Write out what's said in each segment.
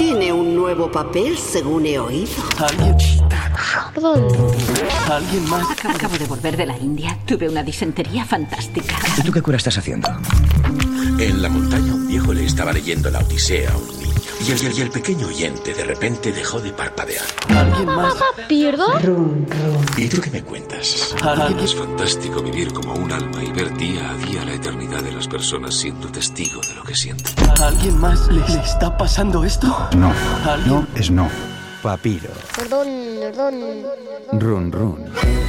Tiene un nuevo papel, según he oído. Perdón. ¿Alguien más? Acabo de volver de la India. Tuve una disentería fantástica. ¿Y tú qué cura estás haciendo? En la montaña un viejo le estaba leyendo la Odisea a un niño. Y el pequeño oyente de repente dejó de parpadear. ¿Alguien más? ¿Pierdo? ¿Y tú qué me cuentas? ¿Alguien? Es fantástico vivir como un alma y ver día a día la eternidad de las personas siendo testigo de lo que sienten. ¿A alguien más le está pasando esto? No, ¿Alguien? no es no. Papiro. Perdón. Run, run.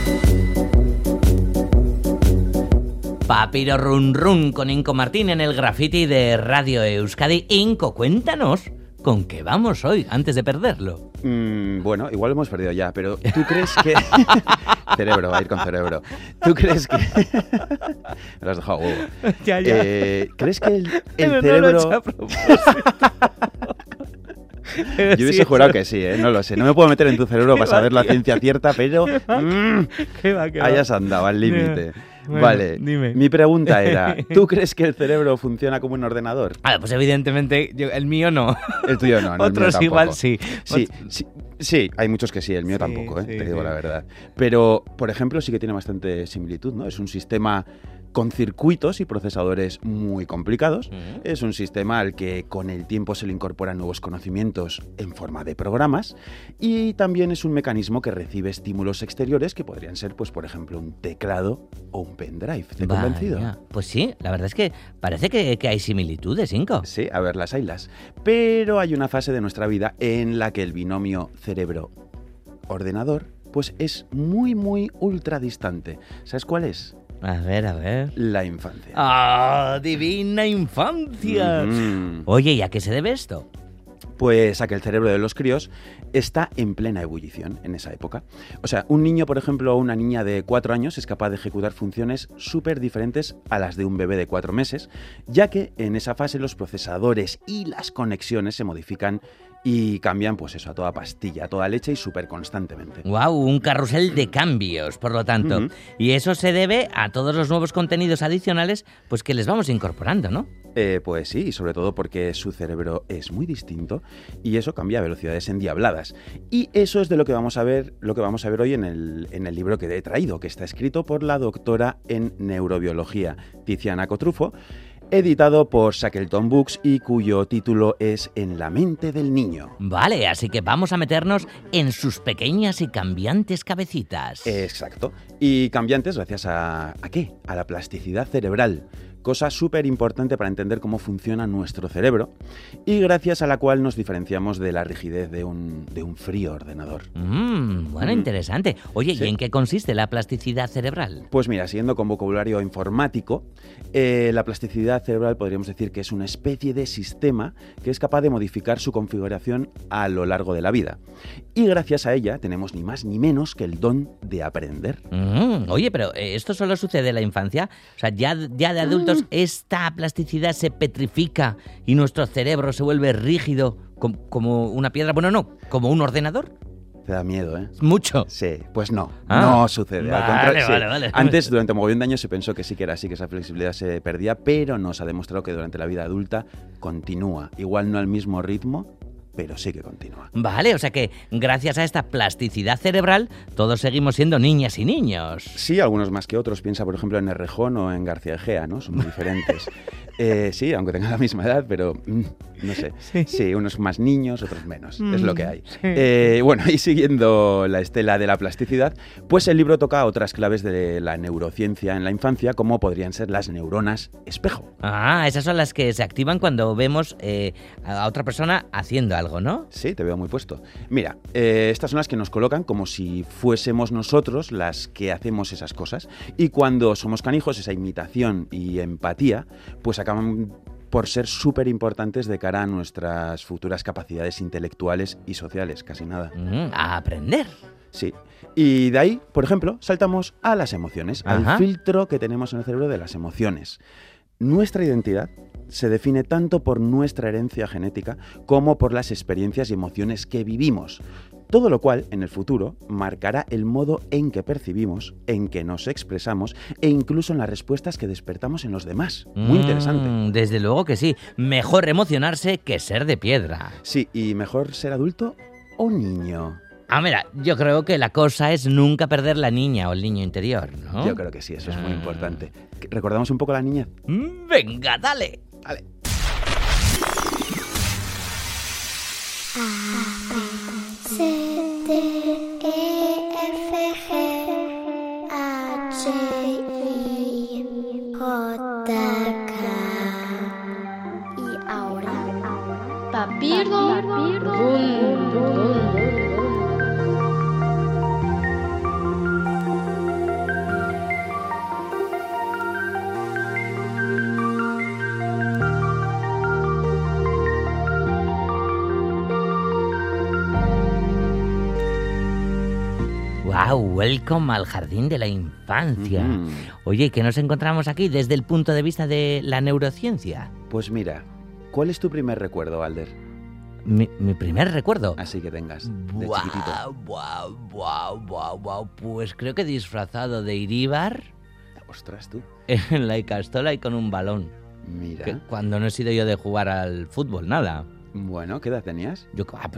Papiro Run Run con Inco Martín en el graffiti de Radio Euskadi. Inco, cuéntanos, ¿con qué vamos hoy antes de perderlo? Bueno, igual lo hemos perdido ya, pero ¿tú crees que...? Cerebro, va a ir con cerebro. ¿Tú crees que...? Me lo has dejado huevo. Ya. ¿Crees que el Pero cerebro...? no lo he hecho a propósito. Yo hubiese jurado que sí, no lo sé. No me puedo meter en tu cerebro para saber la ciencia cierta, pero... ¿Qué va? hayas andado al límite. Bueno, Vale, dime. mi pregunta era, ¿tú crees que el cerebro funciona como un ordenador? Pues evidentemente el mío no. El tuyo no, el mío Otros tampoco. igual sí. Sí, hay muchos que sí, el mío tampoco, te digo la verdad. Pero, por ejemplo, sí que tiene bastante similitud, ¿no? Es un sistema con circuitos y procesadores muy complicados. Es un sistema al que con el tiempo se le incorporan nuevos conocimientos en forma de programas, y también es un mecanismo que recibe estímulos exteriores que podrían ser, pues, por ejemplo, un teclado o un pendrive. ¿Te he convencido? Pues sí, la verdad es que parece que hay similitudes, Inco. Sí, a ver, las haylas. Pero hay una fase de nuestra vida en la que el binomio cerebro-ordenador pues es muy, muy ultra distante. ¿Sabes cuál es? A ver. La infancia. ¡Ah, divina infancia! Oye, ¿y a qué se debe esto? Pues a que el cerebro de los críos está en plena ebullición en esa época. O sea, un niño, por ejemplo, o una niña de 4 años es capaz de ejecutar funciones súper diferentes a las de un bebé de 4 meses, ya que en esa fase los procesadores y las conexiones se modifican y cambian, pues eso, a toda pastilla, a toda leche y súper constantemente. ¡Guau! Un carrusel de cambios, por lo tanto. Y eso se debe a todos los nuevos contenidos adicionales pues que les vamos incorporando, ¿no? Pues sí, y sobre todo porque su cerebro es muy distinto y eso cambia a velocidades endiabladas. Y eso es de lo que vamos a ver hoy en el libro que he traído, que está escrito por la doctora en neurobiología Tiziana Cotrufo, editado por Shackleton Books y cuyo título es En la mente del niño. Vale, así que vamos a meternos en sus pequeñas y cambiantes cabecitas. Exacto. Y cambiantes gracias ¿a qué? A la plasticidad cerebral. Cosa súper importante para entender cómo funciona nuestro cerebro y gracias a la cual nos diferenciamos de la rigidez de un frío ordenador. Bueno, interesante. Oye, ¿Sí? ¿Y en qué consiste la plasticidad cerebral? Pues mira, siguiendo con vocabulario informático, la plasticidad cerebral podríamos decir que es una especie de sistema que es capaz de modificar su configuración a lo largo de la vida. Y gracias a ella tenemos ni más ni menos que el don de aprender. Oye, pero ¿esto solo sucede en la infancia? O sea, ya de adultos esta plasticidad se petrifica y nuestro cerebro se vuelve rígido como una piedra. Bueno, no, como un ordenador. Te da miedo, ¿eh? Mucho. Sí, pues no, Ah, no sucede. Al contrario, vale. Antes, durante un mogollón de años, se pensó que sí que era así, que esa flexibilidad se perdía, pero nos ha demostrado que durante la vida adulta continúa. Igual no al mismo ritmo, pero sí que continúa. Vale, o sea que gracias a esta plasticidad cerebral todos seguimos siendo niñas y niños. Sí, algunos más que otros. Piensa, por ejemplo, en Errejón o en García Egea, ¿no? Son muy diferentes. Sí, aunque tengan la misma edad, pero no sé. Sí, unos más niños, otros menos. Es lo que hay. Bueno, y siguiendo la estela de la plasticidad, pues el libro toca otras claves de la neurociencia en la infancia, como podrían ser las neuronas espejo. Ah, esas son las que se activan cuando vemos a otra persona haciendo algo, ¿no? Sí, te veo muy puesto. Mira, estas son las que nos colocan como si fuésemos nosotros las que hacemos esas cosas. Y cuando somos canijos, esa imitación y empatía, pues acaban por ser súper importantes de cara a nuestras futuras capacidades intelectuales y sociales, casi nada. A aprender. Sí. Y de ahí, por ejemplo, saltamos a las emociones, Ajá. al filtro que tenemos en el cerebro de las emociones. Nuestra identidad se define tanto por nuestra herencia genética como por las experiencias y emociones que vivimos. Todo lo cual, en el futuro, marcará el modo en que percibimos, en que nos expresamos e incluso en las respuestas que despertamos en los demás. Muy interesante. Desde luego que sí. Mejor emocionarse que ser de piedra. Sí, y mejor ser adulto o niño. Ah, mira, yo creo que la cosa es nunca perder la niña o el niño interior, ¿no? Yo creo que sí, eso es muy importante. ¿Recordamos un poco la niñez? Venga, dale. Vale. C, D, E, F, G, H, I, J, K. Y ahora, papirdo, rum, rum. ¡Wow! Welcome al jardín de la infancia. Oye, ¿qué nos encontramos aquí desde el punto de vista de la neurociencia? Pues mira, ¿cuál es tu primer recuerdo, Alder? Mi primer recuerdo. Así que tengas, de chiquitito. Wow. Pues creo que disfrazado de Iríbar. Ostras, tú. En la Icastola y con un balón. Mira. Que cuando no he sido yo de jugar al fútbol, nada. Bueno, ¿qué edad tenías?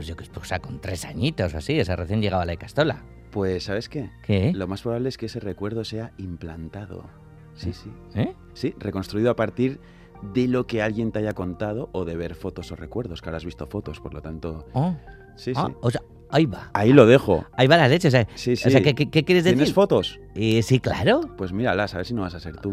Con 3 añitos o así, esa recién llegaba a la Icastola. Pues, ¿sabes qué? ¿Qué? Lo más probable es que ese recuerdo sea implantado. Sí. ¿Eh? Sí, reconstruido a partir de lo que alguien te haya contado o de ver fotos o recuerdos, que ahora has visto fotos, por lo tanto... Oh. Sí. O sea, ahí va. Ahí lo dejo. Ahí va la leche, o sea, Sí. O sea, ¿qué quieres decir? ¿Tienes fotos? Sí, claro. Pues míralas, a ver si no vas a ser tú.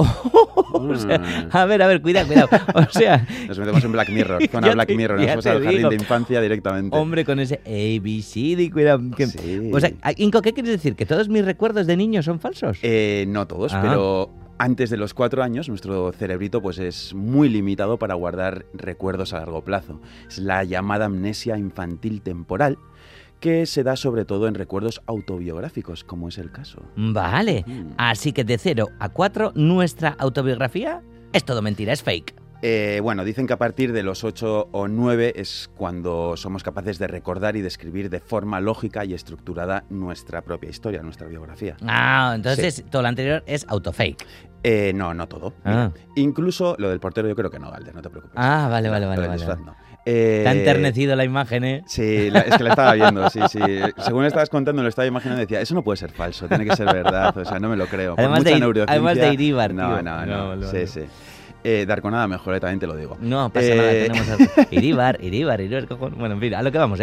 O sea, a ver, cuidado. O sea... Nos metemos en Black Mirror, zona Black Mirror, nos vamos al jardín de infancia directamente. Hombre, con ese ABCD, cuidado. Sí. O sea, Inco, ¿qué quieres decir? ¿Que todos mis recuerdos de niño son falsos? No todos, pero antes de los 4 años nuestro cerebrito pues es muy limitado para guardar recuerdos a largo plazo. Es la llamada amnesia infantil temporal, que se da sobre todo en recuerdos autobiográficos, como es el caso. Vale, así que de 0 a 4, nuestra autobiografía es todo mentira, es fake. Bueno, dicen que a partir de los 8 o 9 es cuando somos capaces de recordar y describir de forma lógica y estructurada nuestra propia historia, nuestra biografía. Entonces todo lo anterior es autofake. No todo. Mira, incluso lo del portero yo creo que no, Alder, no te preocupes. Vale. No. Te ha enternecido la imagen, ¿eh? Sí, es que la estaba viendo, sí. Según le estabas contando, lo estaba imaginando y decía, eso no puede ser falso, tiene que ser verdad, o sea, no me lo creo. Además de Iríbar, tío. No. Sí. Darkonada mejor, también te lo digo. No pasa nada, tenemos Iríbar, cojones. Bueno, en fin, a lo que vamos,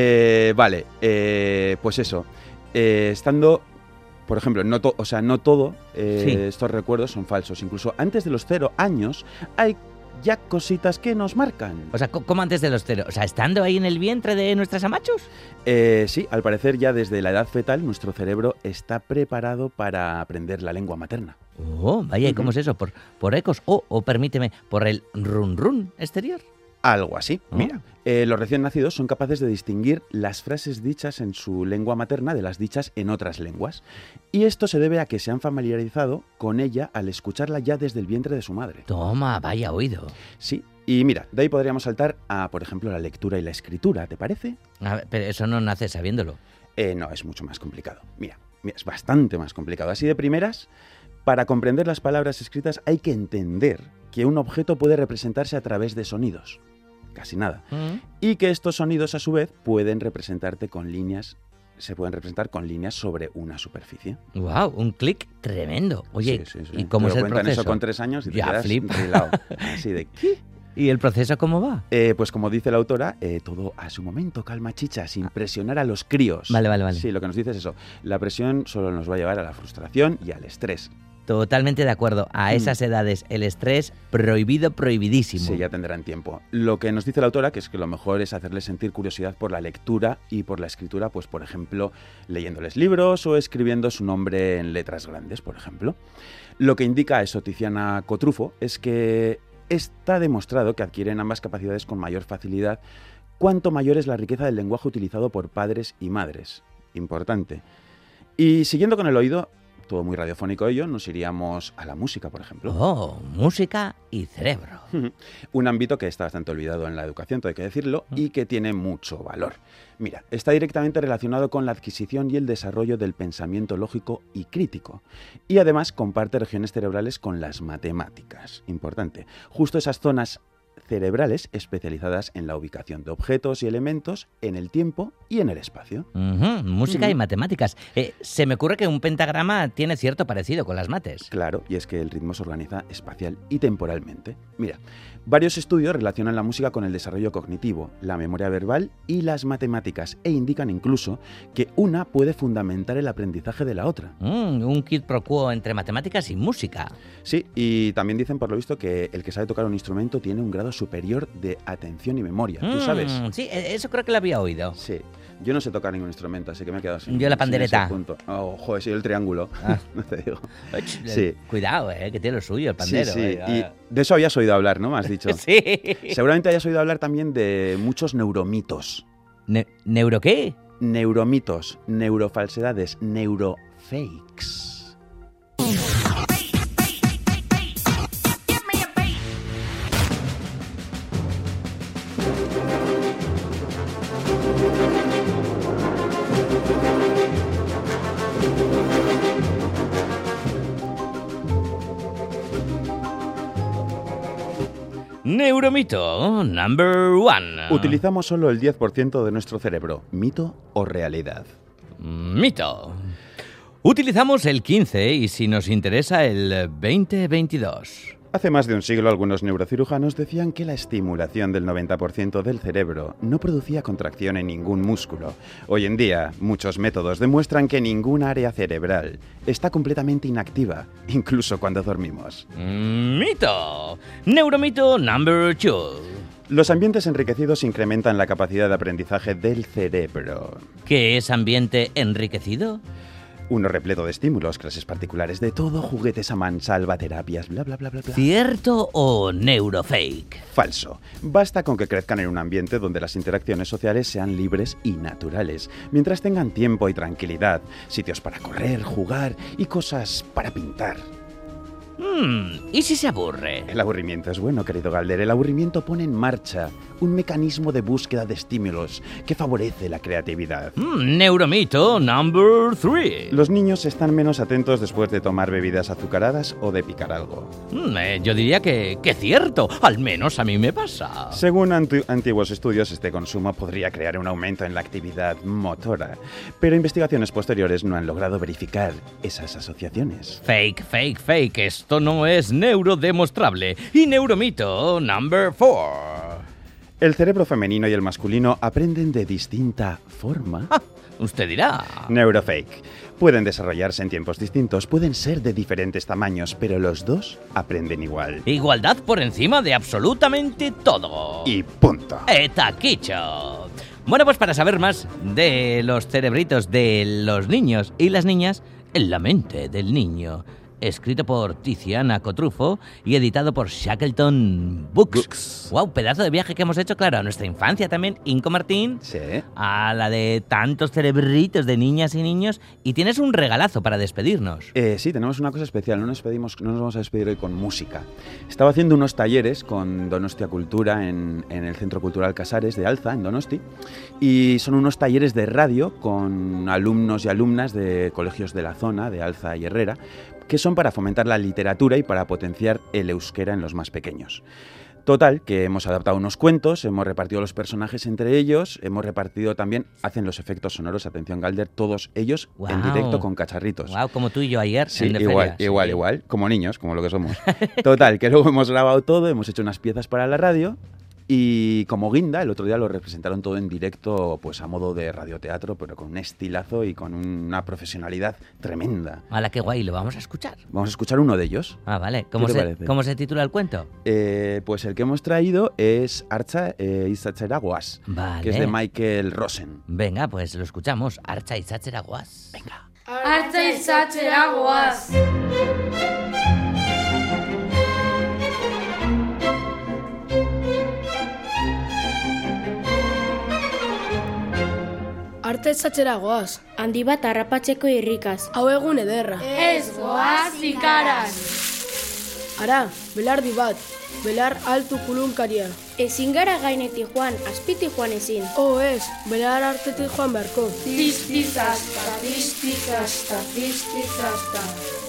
Vale, pues eso. Estando, por ejemplo, no todo estos recuerdos son falsos. Incluso antes de los 0 años hay ya cositas que nos marcan. O sea, ¿cómo antes de los 0? O sea, ¿estando ahí en el vientre de nuestras amachos? Sí, al parecer ya desde la edad fetal nuestro cerebro está preparado para aprender la lengua materna. Oh, vaya, ¿y cómo es eso? ¿Por ecos? O permíteme, ¿por el run exterior? Algo así. Mira, los recién nacidos son capaces de distinguir las frases dichas en su lengua materna de las dichas en otras lenguas. Y esto se debe a que se han familiarizado con ella al escucharla ya desde el vientre de su madre. Toma, vaya oído. Sí, y mira, de ahí podríamos saltar a, por ejemplo, la lectura y la escritura, ¿te parece? A ver, pero eso no nace sabiéndolo. No, es mucho más complicado. Mira, es bastante más complicado. Así de primeras, para comprender las palabras escritas hay que entender que un objeto puede representarse a través de sonidos. Casi nada. Y que estos sonidos, a su vez, se pueden representar con líneas sobre una superficie. ¡Wow! Un clic tremendo. Oye, sí. ¿y cómo es el cuentan proceso? Eso con 3 años y te ya quedas rilado. Así de ¿qué? ¿Y el proceso cómo va? Pues como dice la autora, todo a su momento, calma chicha, sin presionar a los críos. Vale. Sí, lo que nos dice es eso. La presión solo nos va a llevar a la frustración y al estrés. Totalmente de acuerdo. A esas edades el estrés prohibidísimo. Sí, ya tendrán tiempo. Lo que nos dice la autora, que es que lo mejor es hacerles sentir curiosidad por la lectura y por la escritura, pues por ejemplo, leyéndoles libros o escribiendo su nombre en letras grandes, por ejemplo. Lo que indica eso Tiziana Cotrufo es que está demostrado que adquieren ambas capacidades con mayor facilidad cuanto mayor es la riqueza del lenguaje utilizado por padres y madres. Importante. Y siguiendo con el oído, todo muy radiofónico ello, nos iríamos a la música, por ejemplo. Oh, música y cerebro. Un ámbito que está bastante olvidado en la educación, todo hay que decirlo, y que tiene mucho valor. Mira, está directamente relacionado con la adquisición y el desarrollo del pensamiento lógico y crítico. Y además comparte regiones cerebrales con las matemáticas. Importante. Justo esas zonas cerebrales especializadas en la ubicación de objetos y elementos en el tiempo y en el espacio. Música y matemáticas. Se me ocurre que un pentagrama tiene cierto parecido con las mates. Claro, y es que el ritmo se organiza espacial y temporalmente. Mira, varios estudios relacionan la música con el desarrollo cognitivo, la memoria verbal y las matemáticas, e indican incluso que una puede fundamentar el aprendizaje de la otra. Un quid pro quo entre matemáticas y música. Sí, y también dicen por lo visto que el que sabe tocar un instrumento tiene un grado superior de atención y memoria. ¿Tú sabes? Sí, eso creo que lo había oído. Sí. Yo no sé tocar ningún instrumento, así que me he quedado sin. Yo la pandereta. Oh, joder, soy el triángulo. No te digo. Sí. Cuidado, que tiene lo suyo el pandero. Sí. Y de eso habías oído hablar, ¿no? Me has dicho. Sí. Seguramente hayas oído hablar también de muchos neuromitos. ¿Neuro qué? Neuromitos, neurofalsedades, neurofakes. Neuromito number 1. Utilizamos solo el 10% de nuestro cerebro. ¿Mito o realidad? Mito. Utilizamos el 15% y si nos interesa el 20-22. Hace más de un siglo algunos neurocirujanos decían que la estimulación del 90% del cerebro no producía contracción en ningún músculo. Hoy en día, muchos métodos demuestran que ningún área cerebral está completamente inactiva, incluso cuando dormimos. Mito. Neuromito number 2. Los ambientes enriquecidos incrementan la capacidad de aprendizaje del cerebro. ¿Qué es ambiente enriquecido? Uno repleto de estímulos, clases particulares de todo, juguetes a mansalva, terapias, bla, bla, bla, bla, bla. ¿Cierto o neurofake? Falso. Basta con que crezcan en un ambiente donde las interacciones sociales sean libres y naturales, mientras tengan tiempo y tranquilidad, sitios para correr, jugar y cosas para pintar. ¿Y si se aburre? El aburrimiento es bueno, querido Galder. El aburrimiento pone en marcha un mecanismo de búsqueda de estímulos que favorece la creatividad. Neuromito number 3. Los niños están menos atentos después de tomar bebidas azucaradas o de picar algo. Yo diría que cierto. Al menos a mí me pasa. Según antiguos estudios, este consumo podría crear un aumento en la actividad motora. Pero investigaciones posteriores no han logrado verificar esas asociaciones. Fake. Esto no es neurodemostrable. Y neuromito number 4. El cerebro femenino y el masculino aprenden de distinta forma. Usted dirá. Neurofake. Pueden desarrollarse en tiempos distintos, pueden ser de diferentes tamaños, pero los dos aprenden igual. Igualdad por encima de absolutamente todo. Y punto. ¡Etaquicho! Bueno, pues para saber más de los cerebritos de los niños y las niñas, en la mente del niño. Escrito por Tiziana Cotrufo y editado por Shackleton Books. ¡Wow! Pedazo de viaje que hemos hecho, claro, a nuestra infancia también, Inco Martín. Sí. A la de tantos cerebritos de niñas y niños. Y tienes un regalazo para despedirnos. Sí, tenemos una cosa especial. No nos vamos a despedir hoy con música. Estaba haciendo unos talleres con Donostia Cultura en el Centro Cultural Casares de Alza, en Donosti. Y son unos talleres de radio con alumnos y alumnas de colegios de la zona, de Alza y Herrera, que son para fomentar la literatura y para potenciar el euskera en los más pequeños. Total, que hemos adaptado unos cuentos, hemos repartido los personajes entre ellos, hemos repartido también, hacen los efectos sonoros, atención Galder, todos ellos en directo con cacharritos. Wow, como tú y yo ayer. Sí, igual, como niños, como lo que somos. Total, que luego hemos grabado todo, hemos hecho unas piezas para la radio. Y como guinda, el otro día lo representaron todo en directo, pues a modo de radioteatro, pero con un estilazo y con una profesionalidad tremenda. ¡Hala, qué guay! ¿Lo vamos a escuchar? Vamos a escuchar uno de ellos. Ah, vale. ¿Cómo se titula el cuento? Pues el que hemos traído es Artza Izatzeraguas, vale, que es de Michael Rosen. Venga, pues lo escuchamos. Artza Izatzeraguas. Venga. Artza Izatzeraguas. Artza Artzaitzatzera goaz. Handi bat harrapatzeko irrikaz. Hau egun ederra. Ez goaz ikaraz. Ara, belardi bat. Belar altu kulunkaria. Ezin gara gainetik joan, azpitik joan ezin. Ez, belar artetik joan beharko. Tiztizasta, tiztizasta, tiztizasta.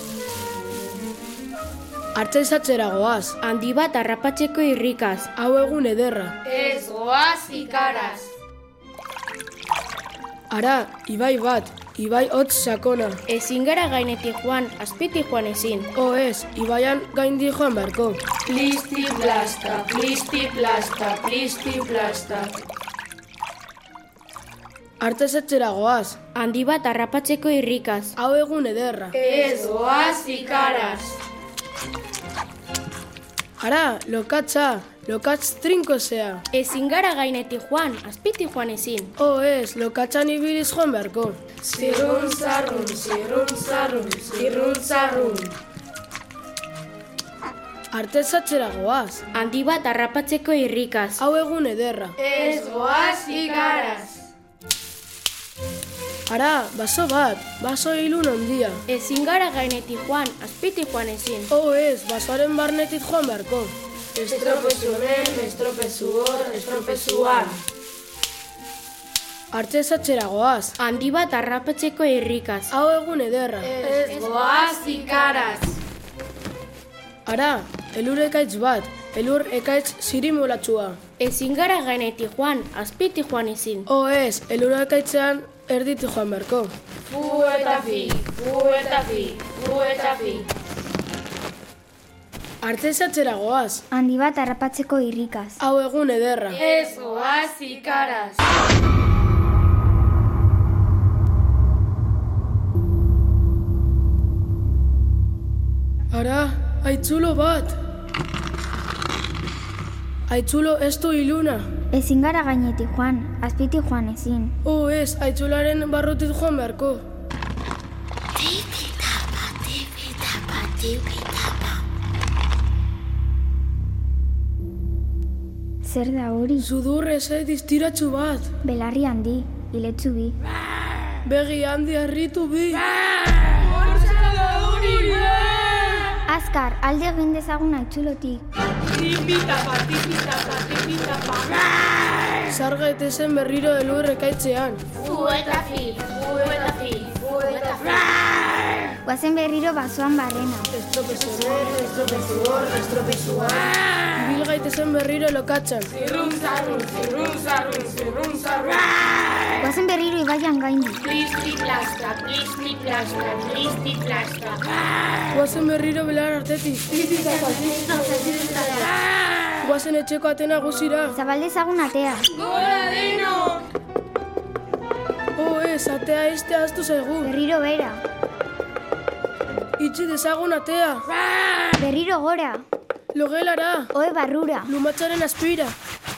Artzaitzatzera goaz. Handi bat harrapatzeko irrikaz. Hau egun ederra. Ez goaz ikaraz. Ara, ibai bat. Ibai hotz sakona. Ezin gara gainetik joan, azpitik joan ezin. Ez, ibaian gaindi joan beharko. Plisti plasta, plisti plasta, plisti plasta. Artzaitzatzera goaz. Handi bat harrapatzeko irrikaz. Hau egun ederra. Ez goaz ikaraz. Ara, lokatza. Lokatz trinkozea. Ezin gara gainetik joan, azpitik joan ezin. Ez, lokatzan ibiliz joan beharko. Zirrun zarrun, zirrun zarrun, zirrun zarrun. Artzaitzatzera goaz. Handi bat harrapatzeko irrikaz. Hau egun ederra. Ez goaz ikaraz. Ara, baso bat. Baso ilun handia. Ezin gara gainetik joan, azpitik joan ezin. Ez, basoaren barnetik joan beharko. Estropezu hemen, estropezu hor, estropezuan. Artzaitzatzera goaz. Handi bat harrapatzeko irrikaz. Hau egun ederra. Ez goaz ikaraz. Ara, elur ekaitz bat. Elur ekaitz zirimolatsua. Ezin gara gainetik joan, azpitik joan ezin. Ez, elur ekaitzean erditik joan beharko. Fu eta fi, fu eta fi, fu eta fi. Artzaitzatzera goaz. Handi bat harrapatzeko irrikaz. Hau egun ederra. Ez goaz ikaraz. Ara, haitzulo bat. Haitzulo ez du iluna. Ezin gara gainetik joan, azpitik joan ezin. Ez, haitzularen barrutik joan beharko. Tipi-tapa, tipi-tapa, tipi-tapa. Zer da hori? Sudur eze distiratsu bat. Belarri handi, iletsu bi. Begi handi harritu bi. Azkar, alde egin dezagun haitzulotik. Tipitapa, tipitapa, tipitapa. Sarga etezen berriro elur ekaitzean. Fu eta fi, fu eta fi, fu eta fi. Guazen berriro basoan barrena. Estropezu hemen, estropezu hor, estropezuan. Ibil gaitezen berriro lokatzan. Zirrun zarrun, zirrun zarrun, zirrun zarrun. Guazen berriro ibaian gaindi. Plisti plasta, plisti plasta, plisti plasta. Guazen berriro belar artetik. Guazen etxeko atena guzira. Zabaldezagun atea. Gora denok! Ez, atea izte ahaztu zaigu. Berriro bera. Itxi dezagun atea. Berriro gora. Logelara. Oe barrura. Lumatzaren aspira.